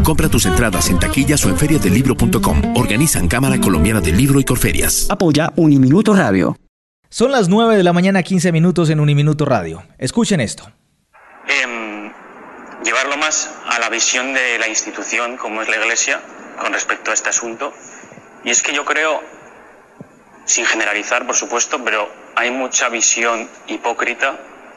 Compra tus entradas en taquillas o en feriadelibro.com. Organizan Cámara Colombiana del Libro y Corferias. Apoya Uniminuto Radio. Son las 9 de la mañana, 15 minutos en Uniminuto Radio. Escuchen esto. Llevarlo más a la visión de la institución, como es la Iglesia, con respecto a este asunto. Y es que yo creo, sin generalizar, por supuesto, pero hay mucha visión hipócrita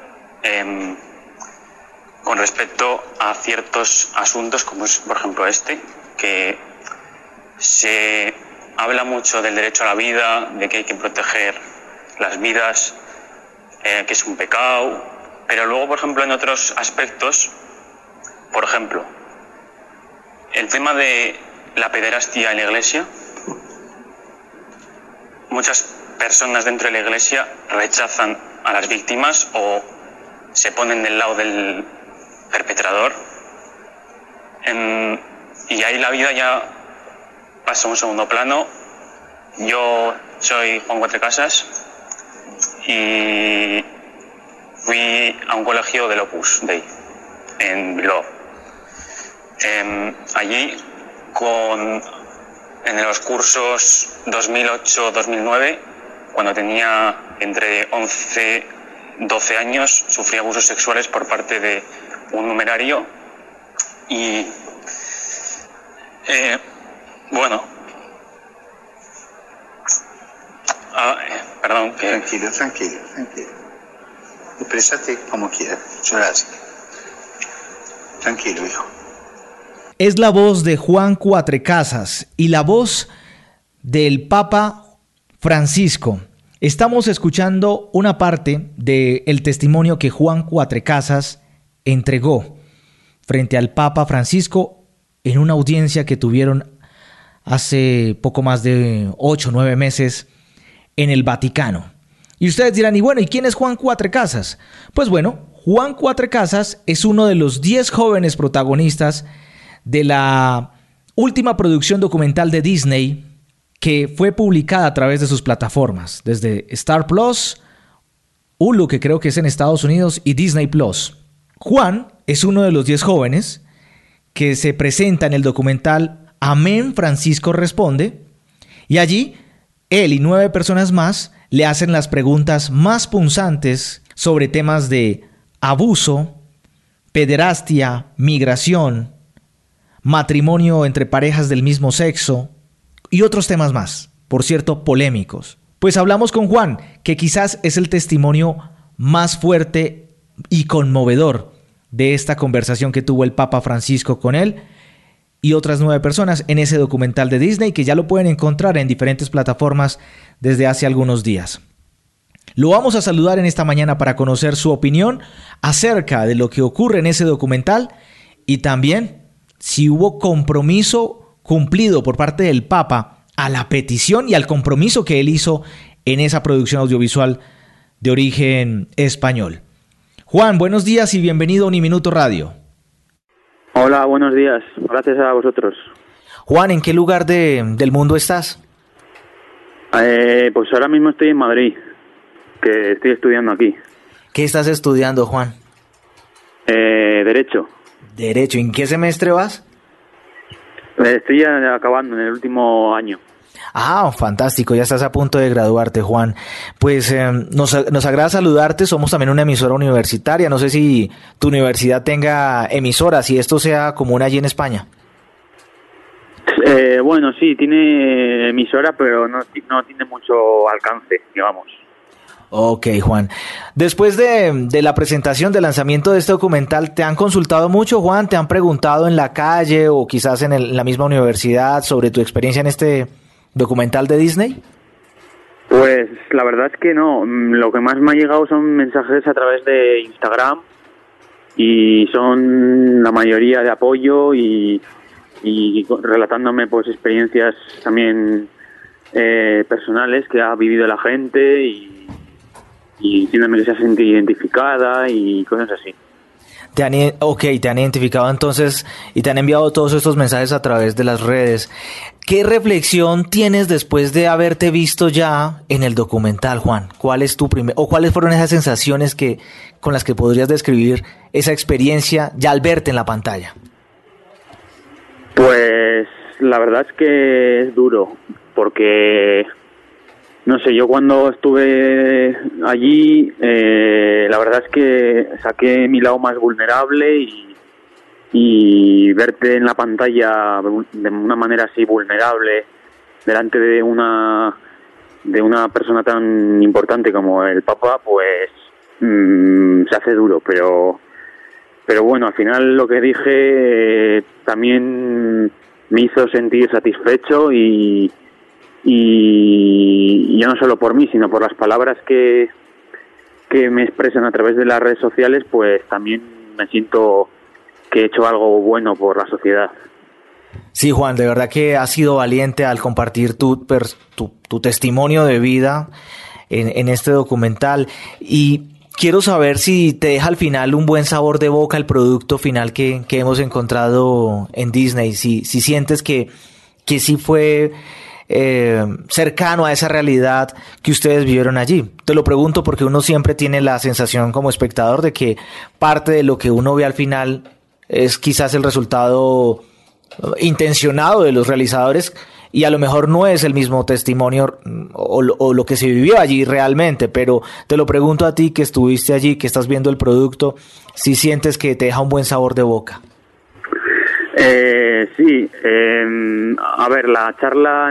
con respecto a ciertos asuntos, como es, por ejemplo, este, que se habla mucho del derecho a la vida, de que hay que proteger las vidas, que es un pecado, pero luego, por ejemplo, en otros aspectos, por ejemplo, el tema de la pederastia en la Iglesia, muchas personas dentro de la Iglesia rechazan a las víctimas o se ponen del lado del perpetrador, y ahí la vida ya pasa a un segundo plano. Yo soy Juan Cuatrecasas y fui a un colegio del Opus Dei en Bilbao. Allí, en los cursos 2008-2009, cuando tenía entre 11 y 12 años, sufrí abusos sexuales por parte de un numerario y, bueno... perdón. Tranquilo. Exprésate como quieras. Tranquilo, hijo. Es la voz de Juan Cuatrecasas y la voz del Papa Francisco. Estamos escuchando una parte del testimonio que Juan Cuatrecasas entregó frente al Papa Francisco en una audiencia que tuvieron hace poco más de 8 o 9 meses en el Vaticano. Y ustedes dirán, ¿y quién es Juan Cuatrecasas? Pues bueno, Juan Cuatrecasas es uno de los 10 jóvenes protagonistas de la última producción documental de Disney que fue publicada a través de sus plataformas, desde Star Plus, Hulu, que creo que es en Estados Unidos, y Disney Plus. Juan es uno de los 10 jóvenes que se presenta en el documental Amén, Francisco Responde, y allí él y 9 personas más le hacen las preguntas más punzantes sobre temas de abuso, pederastia, migración, matrimonio entre parejas del mismo sexo y otros temas más, por cierto, polémicos. Pues hablamos con Juan, que quizás es el testimonio más fuerte y conmovedor de esta conversación que tuvo el Papa Francisco con él y otras 9 personas en ese documental de Disney, que ya lo pueden encontrar en diferentes plataformas desde hace algunos días. Lo vamos a saludar en esta mañana para conocer su opinión acerca de lo que ocurre en ese documental y también si hubo compromiso cumplido por parte del Papa a la petición y al compromiso que él hizo en esa producción audiovisual de origen español. Juan, buenos días y bienvenido a Uniminuto Radio. Hola, buenos días. Gracias a vosotros. Juan, ¿en qué lugar del mundo estás? Pues ahora mismo estoy en Madrid, que estoy estudiando aquí. ¿Qué estás estudiando, Juan? Derecho. Derecho. ¿En qué semestre vas? Estoy acabando en el último año. Ah, fantástico, ya estás a punto de graduarte, Juan. Pues nos agrada saludarte, somos también una emisora universitaria, no sé si tu universidad tenga emisoras, si esto sea común allí en España. Bueno, sí, tiene emisora, pero no tiene mucho alcance, digamos. Ok, Juan. Después de la presentación, del lanzamiento de este documental, ¿te han consultado mucho, Juan? ¿Te han preguntado en la calle o quizás en la misma universidad sobre tu experiencia en este documental de Disney? Pues la verdad es que no. Lo que más me ha llegado son mensajes a través de Instagram y son la mayoría de apoyo y relatándome pues experiencias también personales que ha vivido la gente y diciéndome que se ha sentido identificada y cosas así. Te han identificado entonces y te han enviado todos estos mensajes a través de las redes. ¿Qué reflexión tienes después de haberte visto ya en el documental, Juan? ¿Cuáles fueron esas sensaciones con las que podrías describir esa experiencia ya al verte en la pantalla? Pues la verdad es que es duro, porque no sé, yo cuando estuve allí, la verdad es que saqué mi lado más vulnerable y verte en la pantalla de una manera así vulnerable delante de una persona tan importante como el Papa, pues se hace duro, pero bueno, al final lo que dije también me hizo sentir satisfecho y ya no solo por mí, sino por las palabras que me expresan a través de las redes sociales, pues también me siento que he hecho algo bueno por la sociedad. Sí, Juan, de verdad que has sido valiente al compartir tu testimonio de vida en este documental, y quiero saber si te deja al final un buen sabor de boca el producto final que hemos encontrado en Disney, si sientes que sí fue cercano a esa realidad que ustedes vivieron allí. Te lo pregunto porque uno siempre tiene la sensación como espectador de que parte de lo que uno ve al final es quizás el resultado intencionado de los realizadores, y a lo mejor no es el mismo testimonio o lo que se vivió allí realmente, pero te lo pregunto a ti que estuviste allí, que estás viendo el producto, si sientes que te deja un buen sabor de boca. Sí, a ver, la charla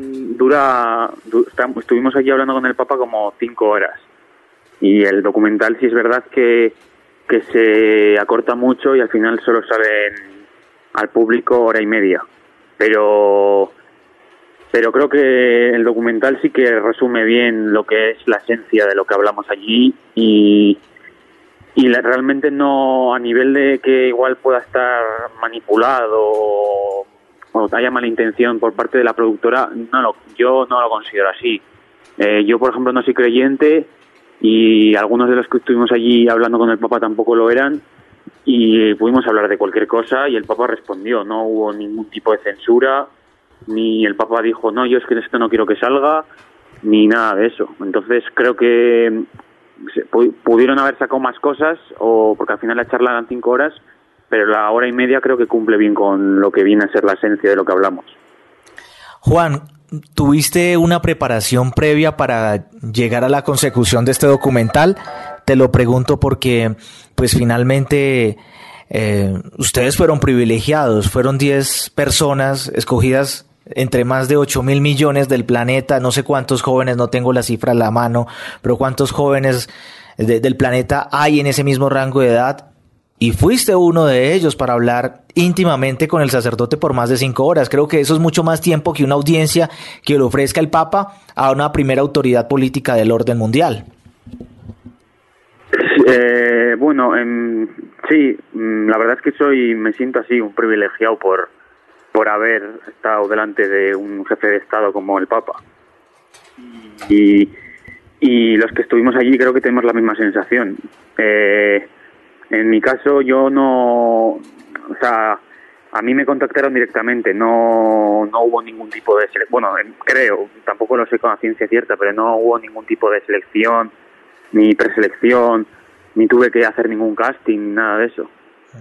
estuvimos aquí hablando con el Papa como 5 horas, y el documental sí es verdad que se acorta mucho y al final solo sale al público 1 hora y media, pero creo que el documental sí que resume bien lo que es la esencia de lo que hablamos allí, y realmente no a nivel de que igual pueda estar manipulado o haya mala intención por parte de la productora, yo no lo considero así. Yo, por ejemplo, no soy creyente, y algunos de los que estuvimos allí hablando con el Papa tampoco lo eran, y pudimos hablar de cualquier cosa y el Papa respondió, no hubo ningún tipo de censura, ni el Papa dijo, no, yo es que esto no quiero que salga, ni nada de eso. Entonces creo que pudieron haber sacado más cosas, porque al final la charla eran 5 horas, pero la 1 hora y media creo que cumple bien con lo que viene a ser la esencia de lo que hablamos. Juan, ¿tuviste una preparación previa para llegar a la consecución de este documental? Te lo pregunto porque, pues finalmente, ustedes fueron privilegiados, fueron 10 personas escogidas entre más de 8.000 millones del planeta, no sé cuántos jóvenes, no tengo la cifra a la mano, pero cuántos jóvenes del planeta hay en ese mismo rango de edad, y fuiste uno de ellos para hablar íntimamente con el sacerdote por más de 5 horas. Creo que eso es mucho más tiempo que una audiencia que le ofrezca el Papa a una primera autoridad política del orden mundial. Bueno, sí, la verdad es que me siento así, un privilegiado por haber estado delante de un jefe de Estado como el Papa. Y los que estuvimos allí creo que tenemos la misma sensación. En mi caso, yo no... O sea, a mí me contactaron directamente, no hubo ningún tipo de selección. Bueno, creo, tampoco lo sé con la ciencia cierta, pero no hubo ningún tipo de selección, ni preselección, ni tuve que hacer ningún casting, nada de eso.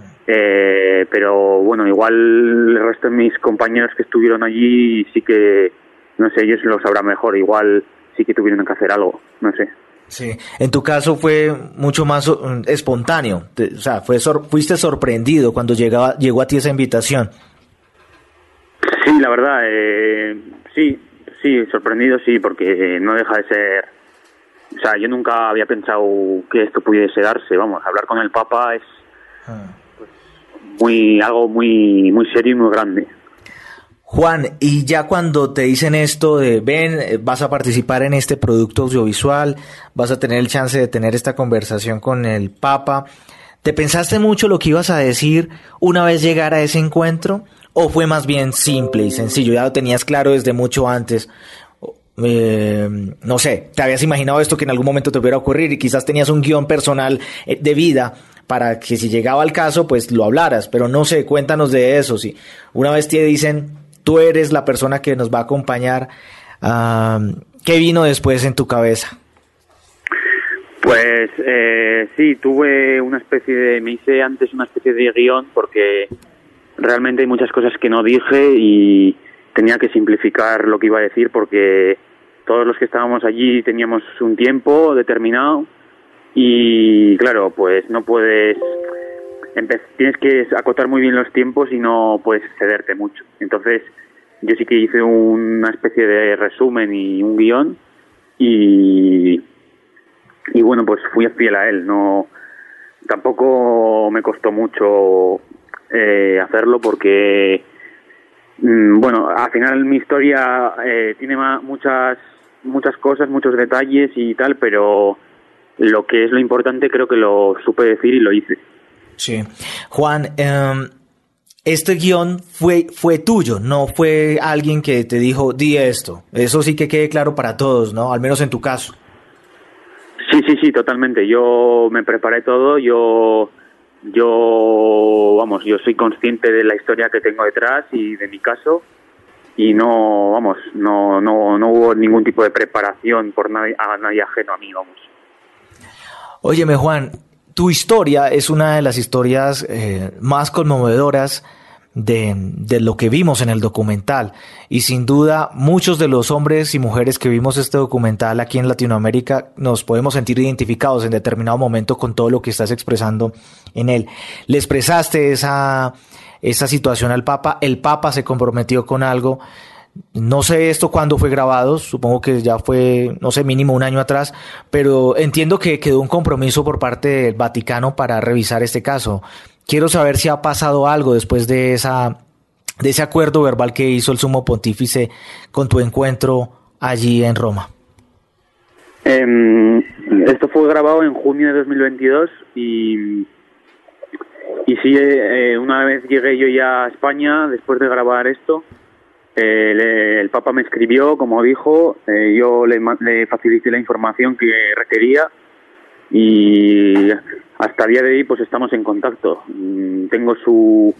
Pero bueno, igual el resto de mis compañeros que estuvieron allí sí que, no sé, ellos lo sabrán mejor, igual sí que tuvieron que hacer algo, no sé. Sí, en tu caso fue mucho más espontáneo, o sea, fuiste sorprendido cuando llegó a ti esa invitación. Sí, la verdad, sí, sorprendido sí, porque no deja de ser, o sea, yo nunca había pensado que esto pudiese darse, vamos, hablar con el Papa es algo muy serio y muy grande. Juan, y ya cuando te dicen esto de ven, vas a participar en este producto audiovisual, vas a tener el chance de tener esta conversación con el Papa, ¿te pensaste mucho lo que ibas a decir una vez llegara a ese encuentro? ¿O fue más bien simple y sencillo? Ya lo tenías claro desde mucho antes. No sé, ¿te habías imaginado esto que en algún momento te pudiera ocurrir y quizás tenías un guión personal de vida para que si llegaba al caso, pues lo hablaras? Pero no sé, cuéntanos de eso. Si una vez te dicen, tú eres la persona que nos va a acompañar, ¿qué vino después en tu cabeza? Pues sí, tuve me hice antes una especie de guión porque realmente hay muchas cosas que no dije y tenía que simplificar lo que iba a decir porque todos los que estábamos allí teníamos un tiempo determinado y claro, pues no puedes, tienes que acotar muy bien los tiempos y no puedes cederte mucho. Entonces yo sí que hice una especie de resumen y un guión y bueno, pues fui fiel a él. No, tampoco me costó mucho hacerlo porque bueno, al final mi historia tiene muchas cosas, muchos detalles y tal, pero lo que es lo importante creo que lo supe decir y lo hice. Sí. Juan, este guión fue tuyo, no fue alguien que te dijo, di esto. Eso sí que quede claro para todos, ¿no? Al menos en tu caso. Sí, totalmente. Yo me preparé todo, yo soy consciente de la historia que tengo detrás y de mi caso y no hubo ningún tipo de preparación por nadie ajeno a mí, vamos. Óyeme, Juan, tu historia es una de las historias más conmovedoras de lo que vimos en el documental y sin duda muchos de los hombres y mujeres que vimos este documental aquí en Latinoamérica nos podemos sentir identificados en determinado momento con todo lo que estás expresando en él. Le expresaste esa situación al Papa, el Papa se comprometió con algo. No sé esto cuándo fue grabado, supongo que ya fue, no sé, mínimo un año atrás, pero entiendo que quedó un compromiso por parte del Vaticano para revisar este caso. Quiero saber si ha pasado algo después de ese acuerdo verbal que hizo el Sumo Pontífice con tu encuentro allí en Roma. Esto fue grabado en junio de 2022 y sí, una vez llegué yo ya a España después de grabar esto, el Papa me escribió, como dijo, yo le facilité la información que requería y hasta el día de hoy pues estamos en contacto. Tengo su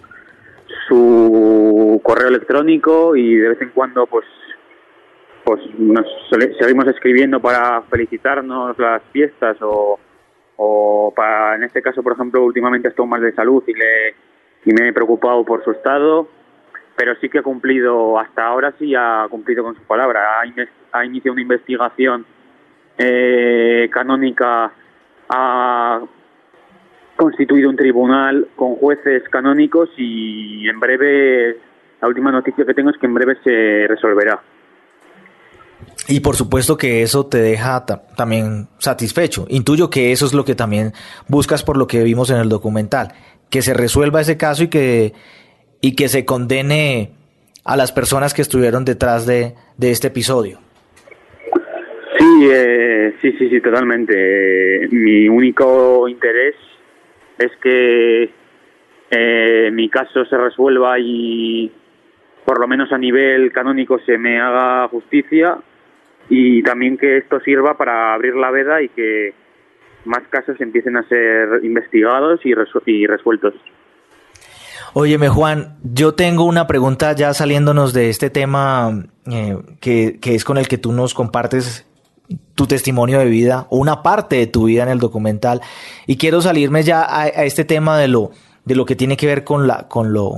correo electrónico y de vez en cuando pues nos seguimos escribiendo para felicitarnos las fiestas o para, en este caso por ejemplo últimamente estoy mal de salud y me he preocupado por su estado. Pero sí que ha cumplido, hasta ahora sí ha cumplido con su palabra. Ha iniciado una investigación canónica, ha constituido un tribunal con jueces canónicos y en breve, la última noticia que tengo es que en breve se resolverá. Y por supuesto que eso te deja también satisfecho. Intuyo que eso es lo que también buscas por lo que vimos en el documental, que se resuelva ese caso y que se condene a las personas que estuvieron detrás de este episodio. Sí, totalmente. Mi único interés es que mi caso se resuelva y por lo menos a nivel canónico se me haga justicia y también que esto sirva para abrir la veda y que más casos empiecen a ser investigados y resueltos. Óyeme, Juan, yo tengo una pregunta ya saliéndonos de este tema que es con el que tú nos compartes tu testimonio de vida o una parte de tu vida en el documental y quiero salirme ya a este tema de lo que tiene que ver con la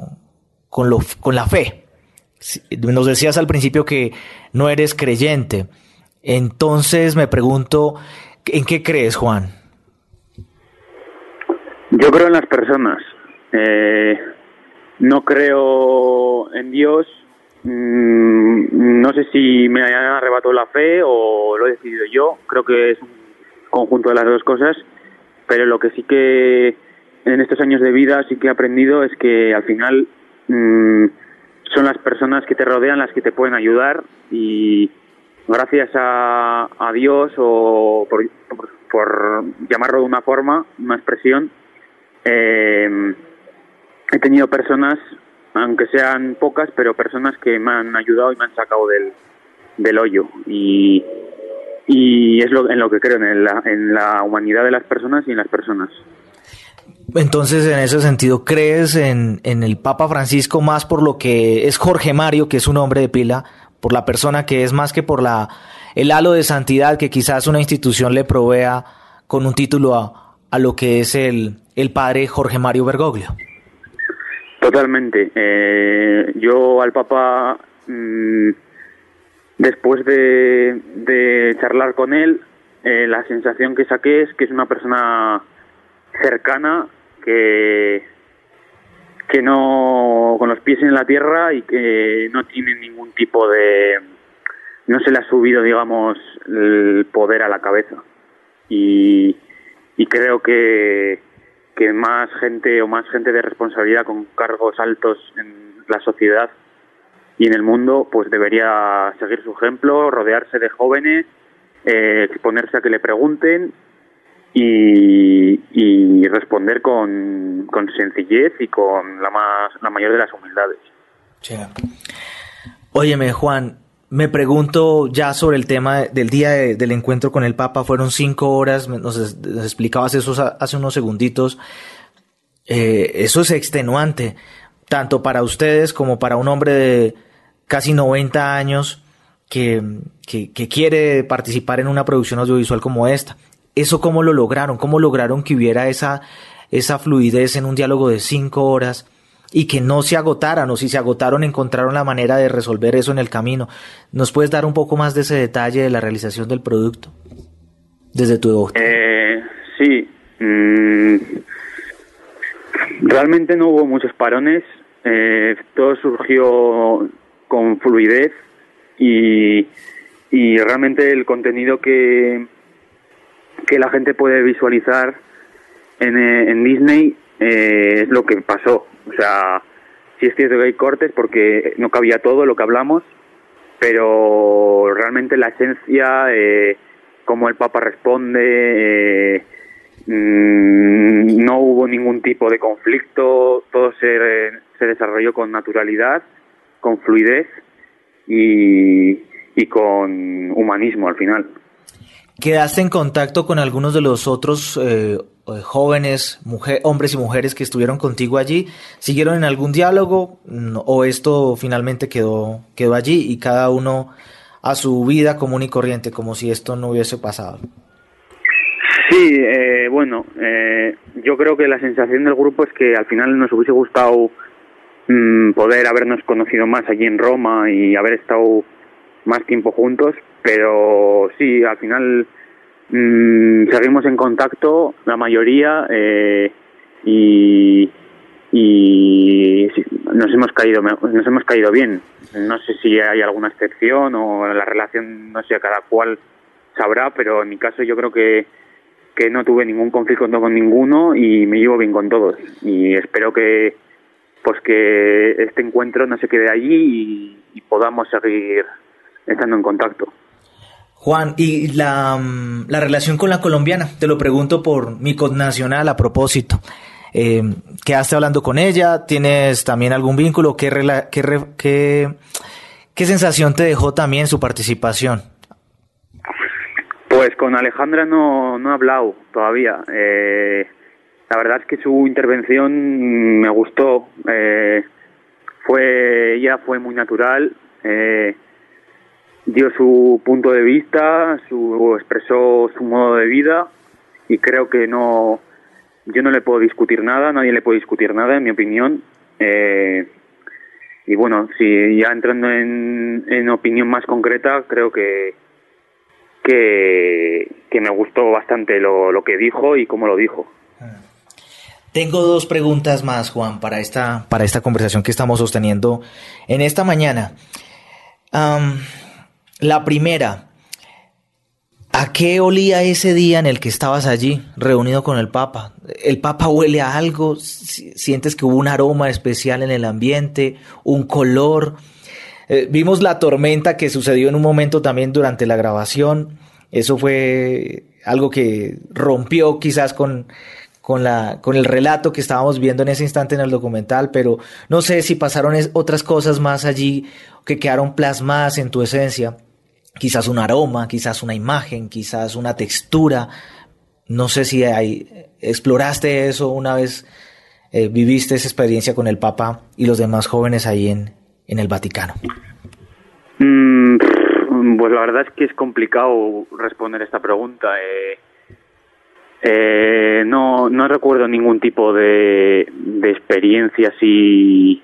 fe. Nos decías al principio que no eres creyente, entonces me pregunto, ¿en qué crees, Juan? Yo creo en las personas. No creo en Dios. No sé si me han arrebatado la fe o lo he decidido yo. Creo que es un conjunto de las dos cosas. Pero lo que sí que en estos años de vida sí que he aprendido es que al final son las personas que te rodean las que te pueden ayudar y gracias a Dios o por llamarlo de una forma, una expresión, he tenido personas, aunque sean pocas, pero personas que me han ayudado y me han sacado del hoyo. Y es en lo que creo, en la humanidad de las personas y en las personas. Entonces, en ese sentido, ¿crees en el Papa Francisco más por lo que es Jorge Mario, que es un hombre de pila, por la persona que es más que por el halo de santidad que quizás una institución le provea con un título a lo que es el padre Jorge Mario Bergoglio? Totalmente. Yo al Papa, después de charlar con él, la sensación que saqué es que es una persona cercana, que no, con los pies en la tierra, y que no tiene ningún tipo de, no se le ha subido, digamos, el poder a la cabeza. Y creo que más gente de responsabilidad con cargos altos en la sociedad y en el mundo, pues debería seguir su ejemplo, rodearse de jóvenes, exponerse a que le pregunten y responder con sencillez y con la mayor de las humildades. Sí. Óyeme, Juan, me pregunto ya sobre el tema del día del encuentro con el Papa. Fueron 5 horas, nos explicabas eso hace unos segunditos. Eso es extenuante, tanto para ustedes como para un hombre de casi 90 años que quiere participar en una producción audiovisual como esta. ¿Eso cómo lo lograron? ¿Cómo lograron que hubiera esa fluidez en un diálogo de 5 horas? Y que no se agotaran, o si se agotaron, encontraron la manera de resolver eso en el camino. ¿Nos puedes dar un poco más de ese detalle de la realización del producto? Desde tu ojo. Sí. Realmente no hubo muchos parones. Todo surgió con fluidez y realmente el contenido que la gente puede visualizar en Disney es lo que pasó. O sea, sí es cierto que hay cortes porque no cabía todo lo que hablamos, pero realmente la esencia, cómo el Papa responde, no hubo ningún tipo de conflicto, todo se desarrolló con naturalidad, con fluidez y con humanismo al final. ¿Quedaste en contacto con algunos de los otros jóvenes, hombres y mujeres que estuvieron contigo allí? ¿Siguieron en algún diálogo o esto finalmente quedó allí y cada uno a su vida común y corriente, como si esto no hubiese pasado? Sí, yo creo que la sensación del grupo es que al final nos hubiese gustado poder habernos conocido más allí en Roma y haber estado más tiempo juntos, pero sí, al final seguimos en contacto la mayoría y sí, nos hemos caído bien. No sé si hay alguna excepción o la relación, no sé, cada cual sabrá, pero en mi caso yo creo que no tuve ningún conflicto con ninguno y me llevo bien con todos, y espero que este encuentro no se quede allí y podamos seguir estando en contacto. Juan, y la relación con la colombiana, te lo pregunto por mi connacional a propósito. ¿Quedaste hablando con ella? ¿Tienes también algún vínculo? ¿Qué sensación te dejó también su participación? Pues con Alejandra no he hablado todavía. La verdad es que su intervención me gustó. Ella fue muy natural. Dio su punto de vista, expresó su modo de vida, y creo que yo no le puedo discutir nada, nadie le puede discutir nada, en mi opinión. Y bueno, si ya entrando en opinión más concreta, creo que me gustó bastante lo que dijo y cómo lo dijo. Tengo 2 preguntas más, Juan, para esta conversación que estamos sosteniendo en esta mañana. La primera, ¿a qué olía ese día en el que estabas allí, reunido con el Papa? ¿El Papa huele a algo? ¿Sientes que hubo un aroma especial en el ambiente? ¿Un color? Vimos la tormenta que sucedió en un momento también durante la grabación. Eso fue algo que rompió quizás con el relato que estábamos viendo en ese instante en el documental, pero no sé si pasaron otras cosas más allí que quedaron plasmadas en tu esencia. Quizás un aroma, quizás una imagen, quizás una textura. No sé si exploraste eso una vez viviste esa experiencia con el Papa y los demás jóvenes ahí en el Vaticano. Pues la verdad es que es complicado responder esta pregunta. No recuerdo ningún tipo de experiencia así,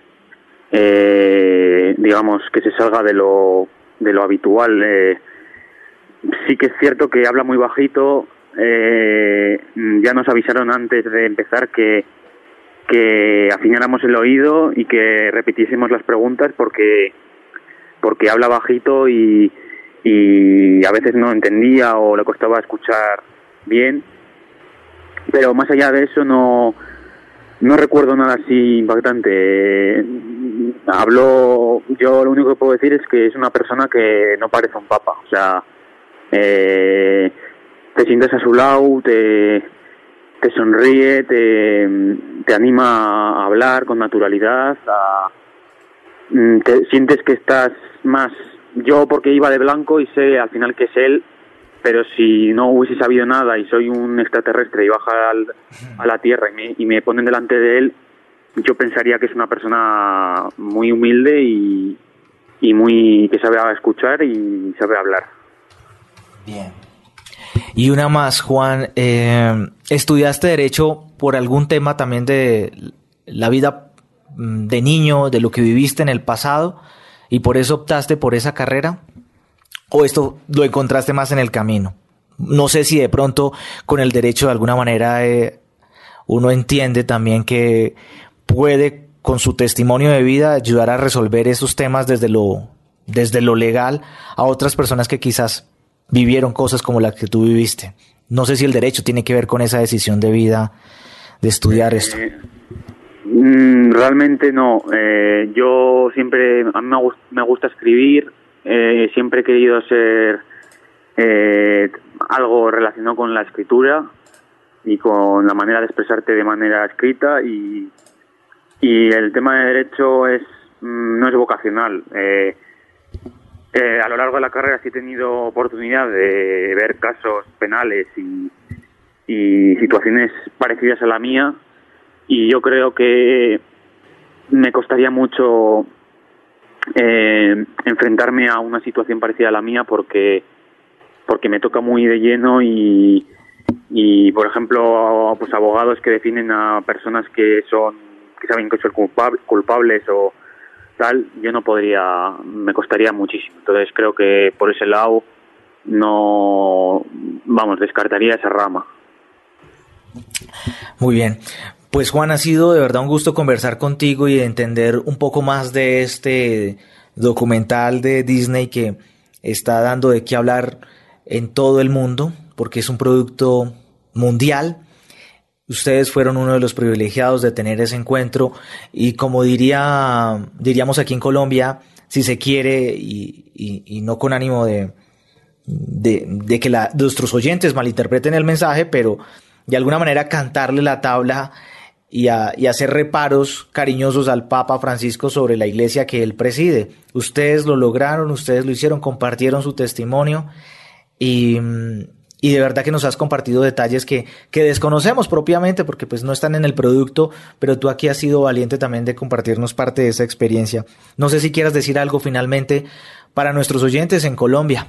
digamos, que se salga de lo habitual. Sí que es cierto que habla muy bajito. Ya nos avisaron antes de empezar que afináramos el oído y que repitiésemos las preguntas porque habla bajito y a veces no entendía o le costaba escuchar bien. Pero más allá de eso no recuerdo nada así impactante. Yo lo único que puedo decir es que es una persona que no parece un papa. O sea, te sientas a su lado, te sonríe, te anima a hablar con naturalidad, te sientes que estás más... Yo porque iba de blanco y sé al final que es él, pero si no hubiese sabido nada y soy un extraterrestre y baja a la Tierra y me ponen delante de él, yo pensaría que es una persona muy humilde y que sabe escuchar y sabe hablar. Bien. Y una más, Juan, ¿estudiaste Derecho por algún tema también de la vida de niño, de lo que viviste en el pasado, y por eso optaste por esa carrera? ¿O esto lo encontraste más en el camino? No sé si de pronto con el derecho de alguna manera uno entiende también que puede con su testimonio de vida ayudar a resolver esos temas desde lo legal a otras personas que quizás vivieron cosas como las que tú viviste. No sé si el derecho tiene que ver con esa decisión de vida de estudiar esto. Realmente no. Yo siempre, a mí me gusta escribir. Siempre he querido ser algo relacionado con la escritura y con la manera de expresarte de manera escrita, y el tema de derecho no es vocacional. A lo largo de la carrera sí he tenido oportunidad de ver casos penales y situaciones parecidas a la mía, y yo creo que me costaría mucho enfrentarme a una situación parecida a la mía porque me toca muy de lleno y por ejemplo, pues abogados que definen a personas que saben que son culpables o tal, yo no podría, me costaría muchísimo. Entonces creo que por ese lado descartaría esa rama. Muy bien. Pues Juan, ha sido de verdad un gusto conversar contigo y entender un poco más de este documental de Disney que está dando de qué hablar en todo el mundo, porque es un producto mundial. Ustedes fueron uno de los privilegiados de tener ese encuentro y, como diríamos aquí en Colombia, si se quiere y no con ánimo de que nuestros oyentes malinterpreten el mensaje, pero de alguna manera cantarle la tabla y hacer reparos cariñosos al Papa Francisco sobre la iglesia que él preside. Ustedes lo lograron, ustedes lo hicieron, compartieron su testimonio y de verdad que nos has compartido detalles que desconocemos propiamente porque pues no están en el producto, pero tú aquí has sido valiente también de compartirnos parte de esa experiencia. No sé si quieras decir algo finalmente para nuestros oyentes en Colombia.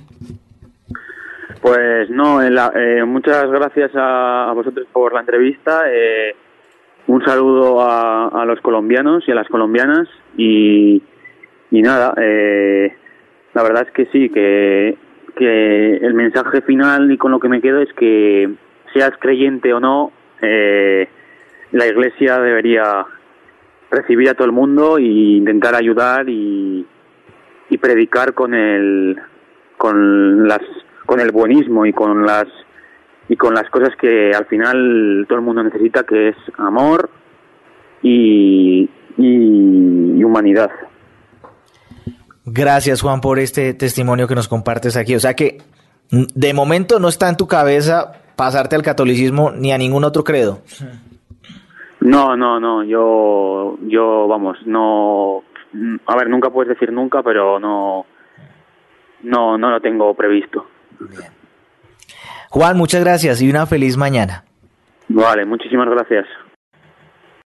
Pues no, muchas gracias a vosotros por la entrevista. Un saludo a los colombianos y a las colombianas y nada, la verdad es que sí, que el mensaje final y con lo que me quedo es que seas creyente o no, la Iglesia debería recibir a todo el mundo e intentar ayudar y predicar con el buenismo y con las cosas que al final todo el mundo necesita, que es amor y humanidad. Gracias, Juan, por este testimonio que nos compartes aquí. O sea que de momento no está en tu cabeza pasarte al catolicismo ni a ningún otro credo. No, yo vamos, no, a ver, nunca puedes decir nunca, pero no lo tengo previsto. Bien. Juan, muchas gracias y una feliz mañana. Vale, muchísimas gracias.